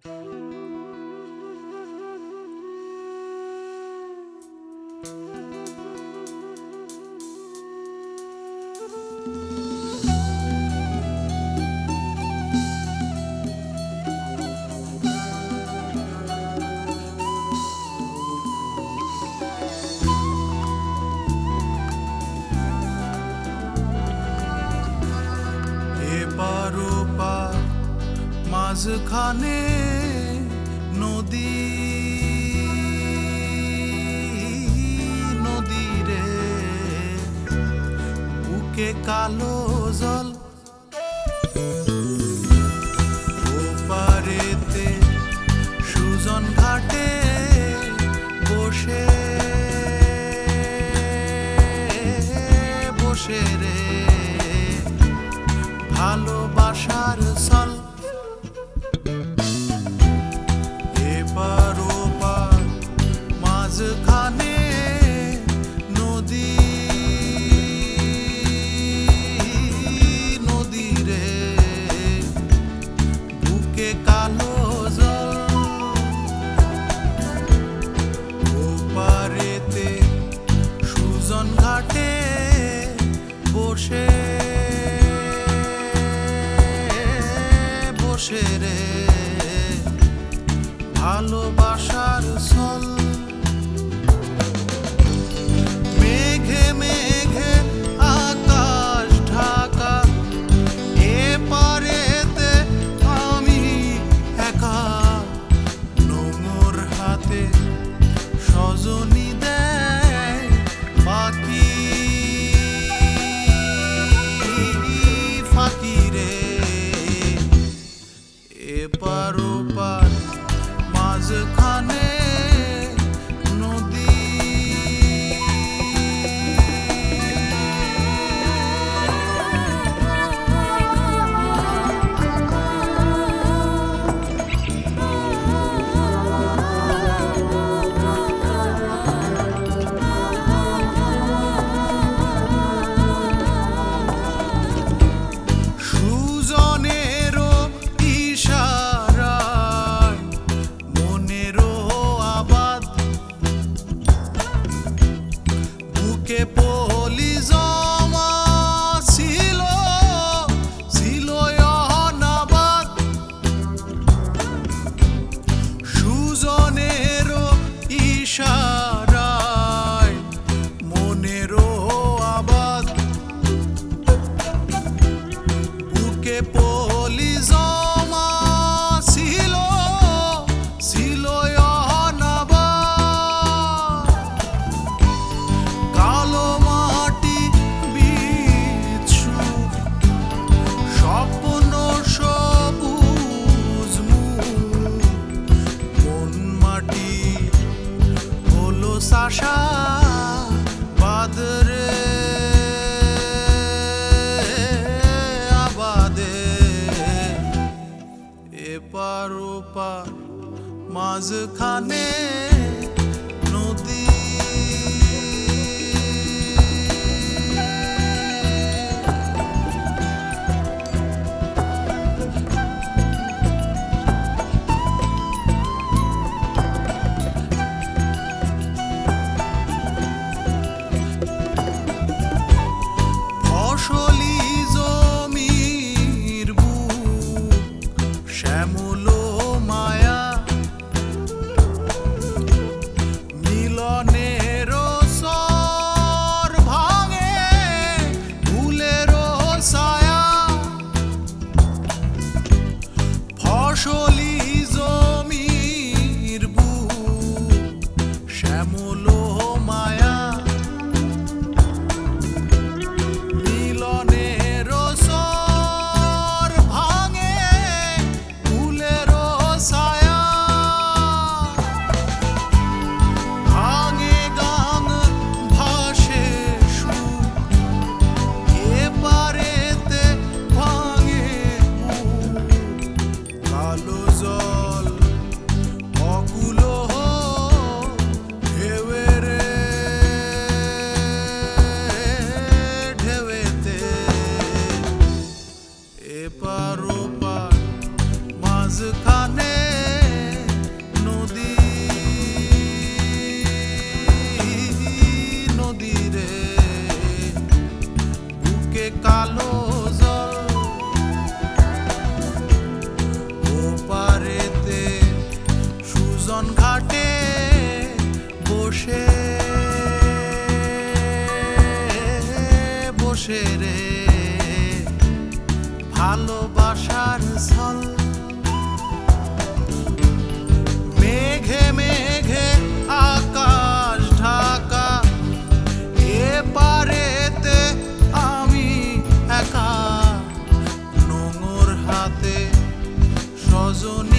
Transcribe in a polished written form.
এপার ওপার মাঝখানে নদী, নদী রে বুকে কালো জল, ওপারেতে সুজন ঘাটে বসে বসে রে ভালোবাসার ছল। এপার ওপার মাঝখানে নদী, নদী রে বুকে কালো জল, ওপারেতে সুজন ঘাটে বসে বসে রে ভালোবাসার ছল। মেঘে মেঘে আকাশ ঢাকা, এপারেতে আমি একা, নোংর হাতে সজনী দেয় বাকি ফাঁকি রে। এপার ওপার মাঝখানে নদী, সুজনেরও ইশারায় মনেরও আবাদ, বুকে পলি জমা ছিল, ছিল অনাবাদ। সুজনেরও ইশারায় মনেরও আবাদ, বুকে পলি জমা ছিল, ছিল অনাবাদ। কালো মাটি বিচ্ছু স্বপ্ন সবুজ মুখ, কোন মাটি হলো শাসা বাদরে আবাদে। এপার ওপার মাঝখানে নদী, ফসলি জমির বুক শ্যামল মায়া, মিলনের স্বর ভাঙে ফুলের ছায়া। ফসলি জমির বুক শ্যামল মায়া, মিলনের স্বর ভাঙে ফুলের ছায়া। ভাঙে গান ভাসে সুখ, এপারেতে ভাঙে বুক, কালো জল অকুল ঢেউয়ে রে ঢেউয়েতে। এপার ওপার মাঝখানে রজনী